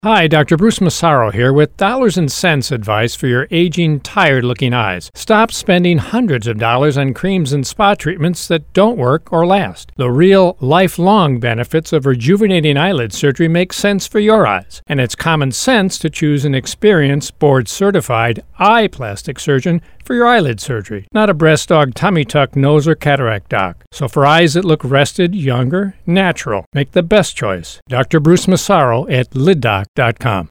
Hi, Dr. Bruce Massaro here with dollars and cents advice for your aging, tired-looking eyes. Stop spending hundreds of dollars on creams and spa treatments that don't work or last. The real, lifelong benefits of rejuvenating eyelid surgery make sense for your eyes, and it's common sense to choose an experienced, board-certified eye plastic surgeon for your eyelid surgery, not a breast dog, tummy tuck, nose, or cataract doc. So for eyes that look rested, younger, natural, make the best choice. Dr. Bruce Massaro at LidDoc.com.